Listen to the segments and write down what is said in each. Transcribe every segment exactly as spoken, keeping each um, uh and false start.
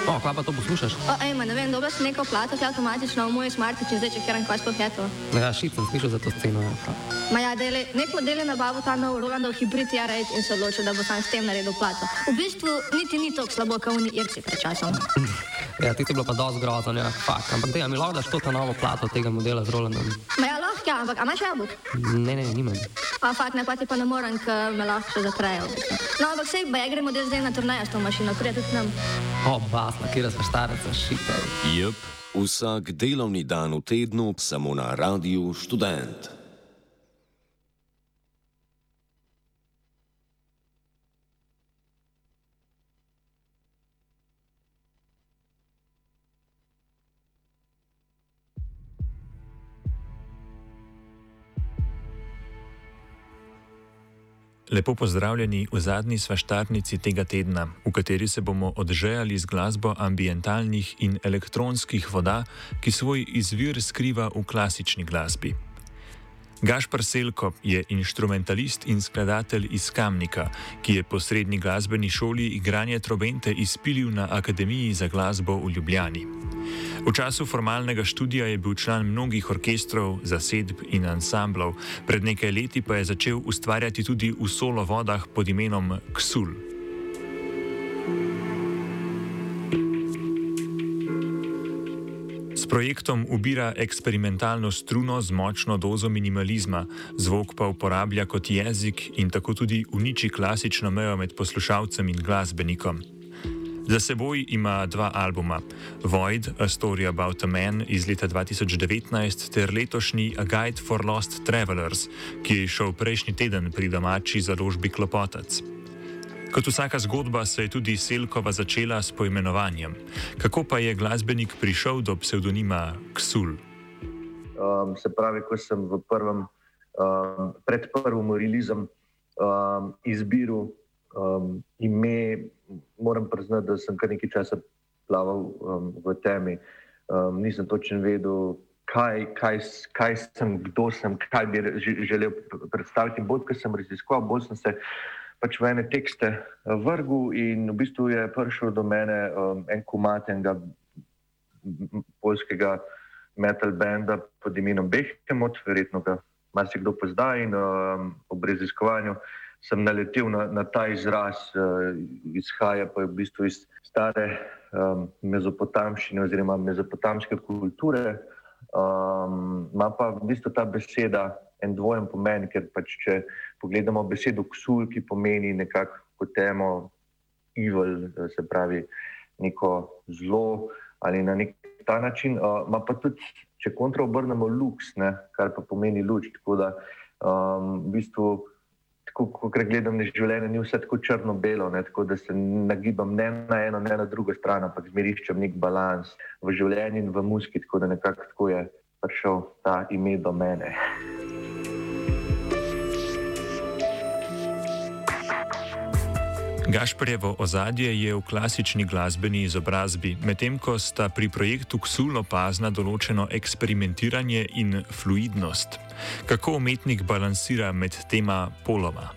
O, kaj pa to poslušaš? O, ej, ma, ne vem, dobro si neko plato, ki avtomatično v moj smartič in zdaj čekiram, kaj sploh je to. Ja, šit sem slišal za to sceno. Ja. Ma ja, dele, nek model je nabavil ta nov Rolandov hibrid R osem in se odločil, da bo sam s tem naredil plato. V bistvu niti ni toliko slabo, kot oni Irci pred časom. Ja, ti si bilo pa dosti grozno, ja, fakt. Ampak dej, a mi lahko daš to ta novo plato tega modela z Rolandom? Ma ja, lahko, ja, ampak a imaš jabolk? Ne, ne, nimam. A fakt, ne, pa ti pa ne morem, ker me lahko še zatrejo. No, ampak sej, ba ja gre model zdaj na turnejo s to mašino, prije tudi nam. O, basna, kjera sva štareca, šit, ej. Jep, vsak delovni dan v tednu samo na Radiu Študent. Lepo pozdravljeni v zadnji svaštarnici tega tedna, v kateri se bomo odžejali z glasbo ambientalnih in elektronskih voda, ki svoj izvir skriva v klasični glasbi. Gašpar Selko je inštrumentalist in skladatelj iz Kamnika, ki je po srednji glasbeni šoli igranje trobente izpilil na Akademiji za glasbo v Ljubljani. V času formalnega študija je bil član mnogih orkestrov, zasedb in ansamblov, pred nekaj leti pa je začel ustvarjati tudi v solo vodah pod imenom Ksul. S projektom ubira eksperimentalno struno z močno dozo minimalizma, zvok pa uporablja kot jezik in tako tudi uniči klasično mejo med poslušalcem in glasbenikom. Za seboj ima dva albuma, Void, A Story About a Man iz leta dva tisoč devetnajst ter letošnji A Guide for Lost Travelers, ki je šel prejšnji teden pri domači založbi Klopotec. Kot vsaka zgodba se je tudi Selkova začela s poimenovanjem. Kako pa je glasbenik prišel do psevdonima Ksul? Um, se pravi, ko sem v prvem, um, pred prvim releasom um, izbiral um, ime, moram priznati, da sem kar nekaj časa plaval um, v temi. Um, nisem točno vedel, kaj, kaj, kaj sem, kdo sem, kaj bi želel predstaviti. Bolj, ko sem raziskoval, bolj sem se pač v ene tekste vrgel in v bistvu je prišel do mene um, en komad enega poljskega metal banda pod imenom Behemoth, verjetno ga marsikdo pozna, in um, ob raziskovanju sem naletel na, na ta izraz, uh, izhaja pa v bistvu iz stare um, mezopotamščine oziroma mezopotamske kulture. Um, ima pa v bistvu ta beseda en dvojen pomen, ker pač če pogledamo besedo ksul, ki pomeni nekako kot temo evil, se pravi neko zlo ali na nek ta način, uh, ima pa tudi, če kontra obrnemo, lux, ne, kar pa pomeni luč, tako da um, v bistvu tako, kot gledam na življenje, ni vse tako črno-belo, ne, tako da se nagibam ne na eno, ne na drugo stran, ampak zmeriščam nek balans v življenju in v muziki, tako da nekako tako je prišel ta ime do mene. Gašparjevo ozadje je v klasični glasbeni izobrazbi, medtem ko sta pri projektu Ksul opazna določeno eksperimentiranje in fluidnost. Kako umetnik balansira med tema poloma?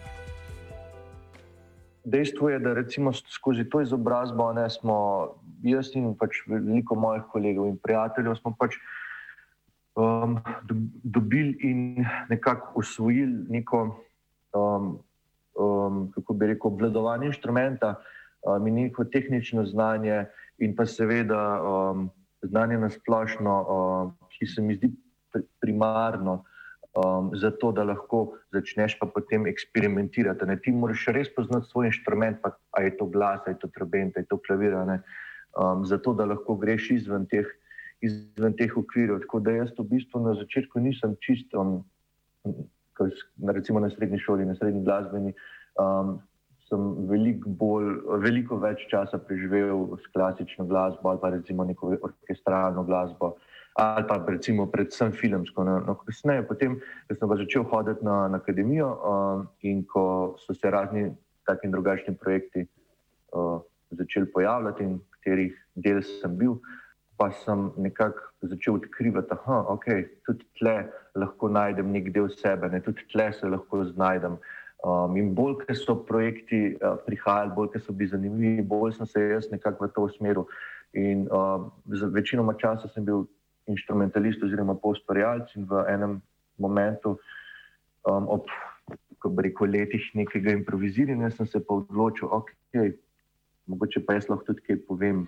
Dejstvo je, da recimo skozi to izobrazbo ne, smo jaz in pač veliko mojih kolegov in prijateljev smo pač um, dobili in nekako usvojili neko um, Um, kako bi rekel, obvladovanje inštrumenta um, in neko tehnično znanje in pa seveda um, znanje na splošno, um, ki se mi zdi primarno um, za to, da lahko začneš pa potem eksperimentirati. Ne? Ti moraš res poznati svoj inštrument, pa a je to glas, a je to trobenta, a je to klavir, um, zato da lahko greš izven teh, izven teh okvirov. Tako da jaz v bistvu na začetku nisem čisto um, recimo na srednji šoli, na srednji glasbeni, um, sem veliko bolj, veliko več časa preživel s klasično glasbo ali pa recimo neko orkestralno glasbo ali pa recimo predvsem filmsko. No, kasneje, potem, ko sem pa začel hoditi na, na akademijo um, in ko so se razni taki in drugačni projekti uh, začeli pojavljati in katerih del sem bil, pa sem nekako začel odkrivati, aha, ok, tudi tle lahko najdem nek del sebe, ne, tudi tle se lahko znajdem. Um, in bolj, ker so projekti uh, prihajali, bolj, ker so bili zanimivi, bolj sem se jaz nekako v to usmeril. In uh, večinoma časa sem bil inštrumentalist oziroma poustvarjalec in v enem momentu um, ob, ko bi rekel, letih nekega improviziranja sem se pa odločil, ok, mogoče pa jaz lahko tudi kaj povem.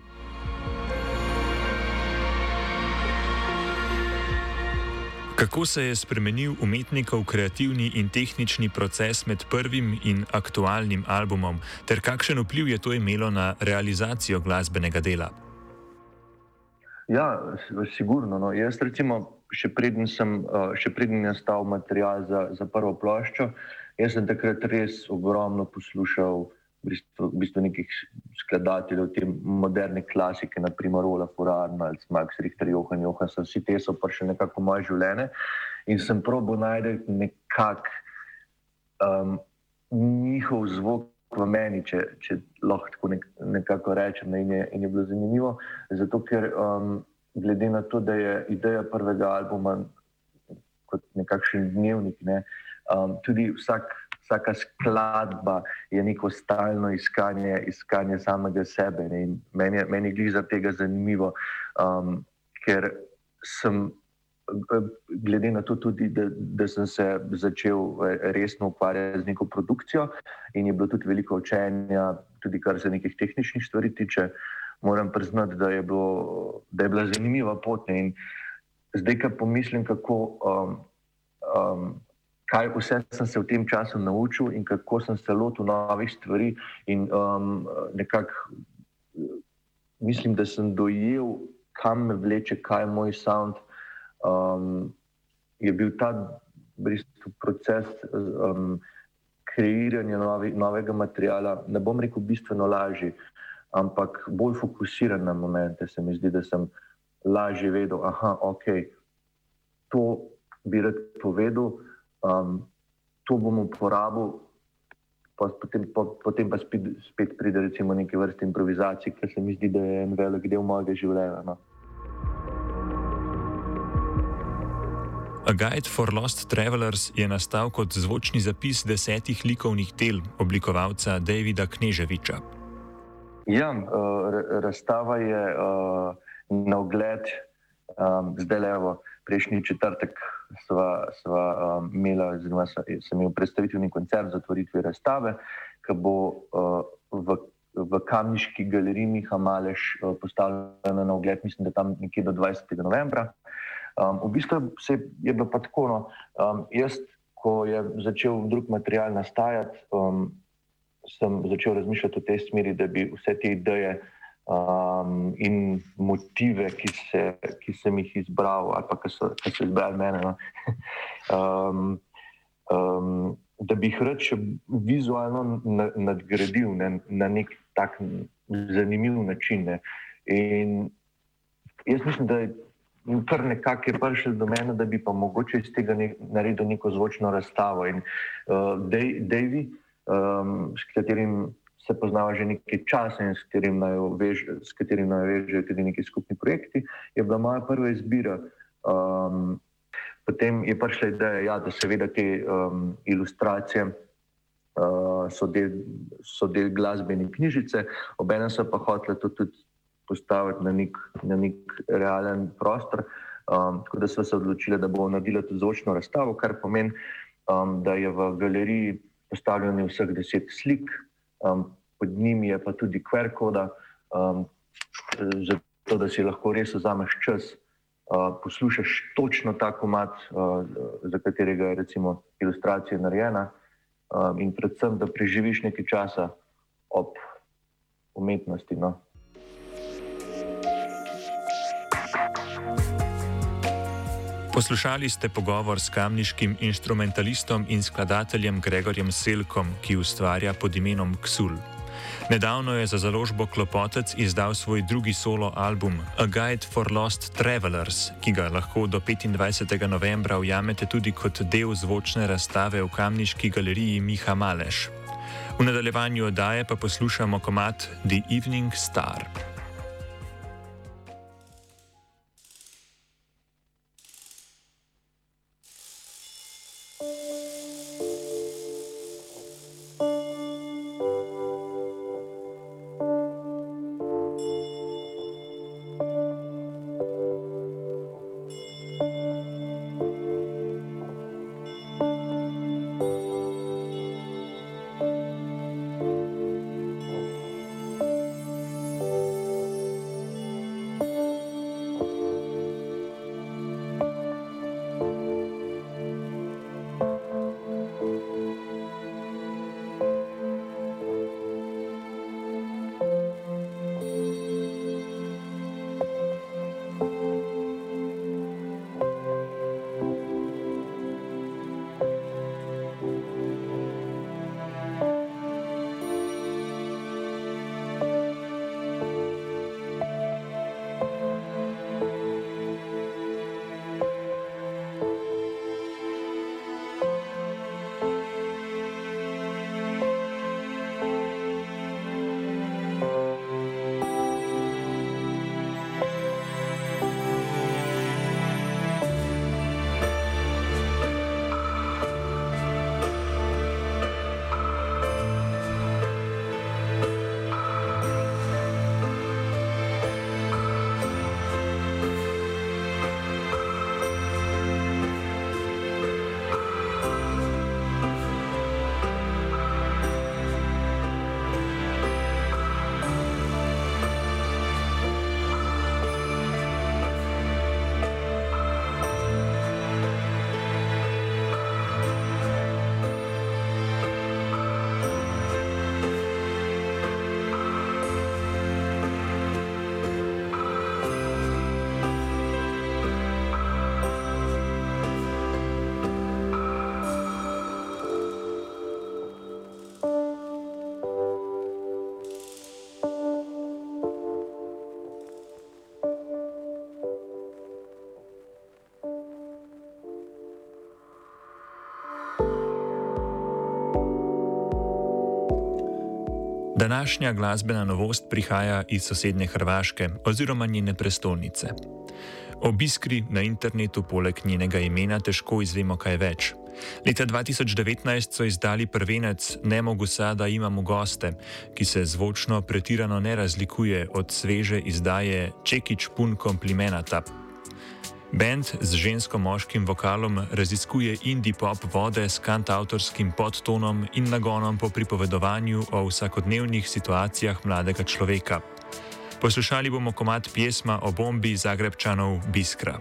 Kako se je spremenil umetnikov kreativni in tehnični proces med prvim in aktualnim albumom, ter kakšen vpliv je to imelo na realizacijo glasbenega dela? Ja, sigurno. No. Jaz recimo, še preden sem, še preden je nastal material za, za prvo ploščo, jaz sem takrat res ogromno poslušal v bistvu, v bistvu nekih skladateljev te moderne klasike, naprimer Olaf Arnolds, Max Richter, Johann Johansson, vsi te so prišli nekako v moje življenje in sem probal najti nekak um, njihov zvok v meni, če, če lahko tako nek, nekako rečem, in je, in je bilo zanimivo, zato ker um, glede na to, da je ideja prvega albuma kot nekakšen dnevnik, ne, um, tudi vsak Vsaka skladba je neko stalno iskanje, iskanje samega sebe. Ne? In meni je, meni je glih za tega zanimivo, um, ker sem, glede na to tudi, da, da sem se začel resno ukvarjati z neko produkcijo in je bilo tudi veliko učenja, tudi kar se nekih tehničnih stvari tiče, moram priznati, da je, bilo, da je bila zanimiva pot. Ne? In zdaj, ko pomislim, kako um, um, kaj vse sem se v tem času naučil in kako sem se lotil novih stvari in um, nekako mislim, da sem dojel, kam me vleče, kaj je moj sound, um, je bil ta proces um, kreiranja novi, novega materijala, ne bom rekel bistveno lažji, ampak bolj fokusiran na momente. Se mi zdi, da sem lažje vedel, aha, ok, to bi rad povedal, Um, to bom uporabil, pa potem, pa, potem pa spet, spet pride recimo neke vrste improvizacij, ker se mi zdi, da je en velik del mojega življenja. No. A Guide for Lost Travelers je nastal kot zvočni zapis desetih likovnih del oblikovalca Davida Kneževiča. Ja, uh, razstava je uh, na ogled um, zdaj levo. Prejšnji četrtek sva, sva um, imela, oziroma sem imel predstavitveni koncert za otvoritve razstave, ki bo uh, v, v Kamniški galeriji Miha Maleš uh, postavljena na ogled, mislim, da tam nekje do dvajsetega novembra. Um, v bistvu se je bilo pa tako, no, um, jaz, ko je začel drug material nastajati, um, sem začel razmišljati v tej smeri, da bi vse te ideje Um, in motive, ki, se, ki sem jih izbral, ali pa ki so, ki so izbrali mene, no? um, um, da bi jih rad še vizualno na, nadgradil ne, na nek tak zanimiv način. Ne? In jaz mislim, da je kar nekako je prišel do mene, da bi pa mogoče iz tega ne, naredil neko zvočno razstavo. In uh, Davy, um, s katerim se poznava že nekaj časa in s katerim naj vežejo tudi neki skupni projekti, je bila moja prva izbira. Um, potem je prišla ideja, ja, da seveda te um, ilustracije uh, so, del, so del glasbene knjižice, obenem so pa hoteli to tudi postaviti na nek, na nek realen prostor, um, tako da so se odločili, da bo naredila tudi zvočno razstavo, kar pomeni, um, da je v galeriji postavljeno vseh deset slik. Um, pod njimi je pa tudi Q R koda, um, zato da si lahko res vzameš čas, uh, poslušaš točno ta komad, uh, za katerega je recimo ilustracija narejena, um, in predvsem, da preživiš nekaj časa ob umetnosti. No. Poslušali ste pogovor s kamniškim inštrumentalistom in skladateljem Gregorjem Selkom, ki ustvarja pod imenom Ksul. Nedavno je za založbo Klopotec izdal svoj drugi solo album A Guide for Lost Travelers, ki ga lahko do petindvajsetega novembra ujamete tudi kot del zvočne razstave v Kamniški galeriji Miha Maleš. V nadaljevanju oddaje pa poslušamo komad The Evening Star. Današnja glasbena novost prihaja iz sosednje Hrvaške oziroma njene prestolnice. O Biskri na internetu poleg njenega imena težko izvemo kaj več. Leta dva tisoč devetnajst so izdali prvenec Ne mogu sada imamo goste, ki se zvočno pretirano ne razlikuje od sveže izdaje Čekić pun komplimenata. Band z žensko-moškim vokalom raziskuje indie pop vode s kantavtorskim podtonom in nagonom po pripovedovanju o vsakodnevnih situacijah mladega človeka. Poslušali bomo komad pjesma o bombi Zagrebčanov Biskra.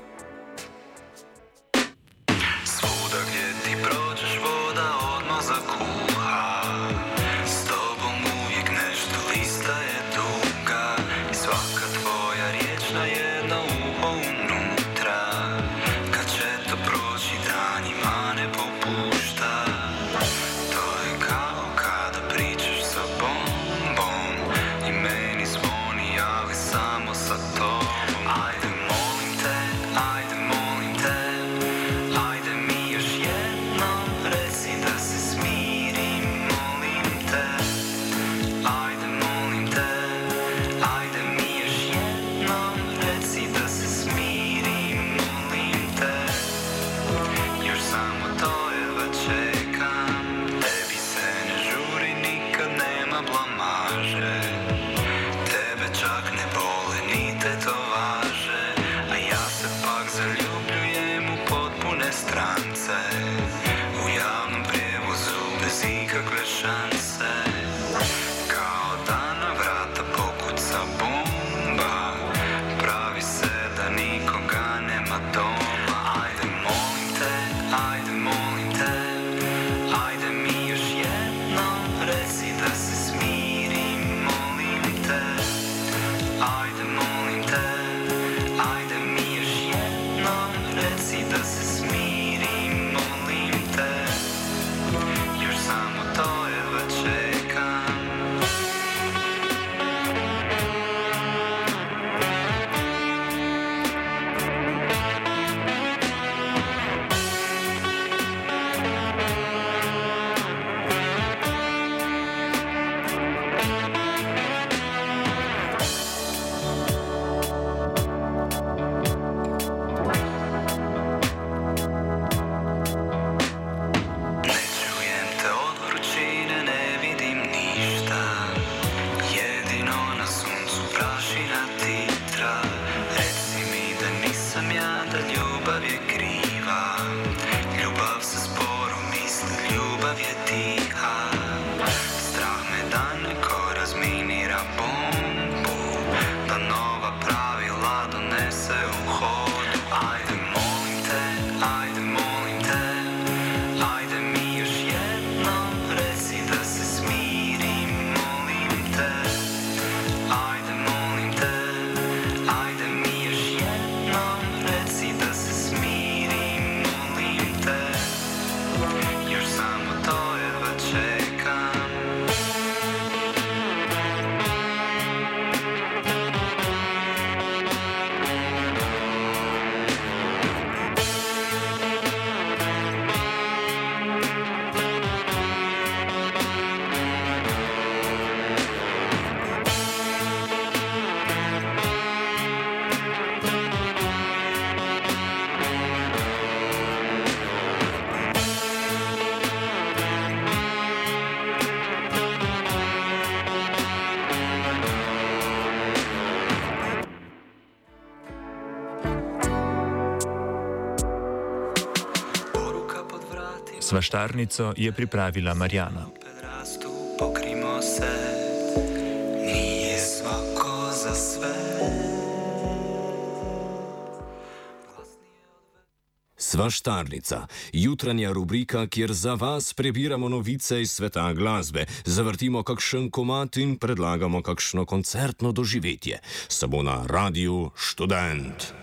Svaštarnico je pripravila Marjana. Svaštarnica, jutranja rubrika, kjer za vas prebiramo novice iz sveta glasbe, zavrtimo kakšen komad in predlagamo kakšno koncertno doživetje. Samo na Radiu Študent.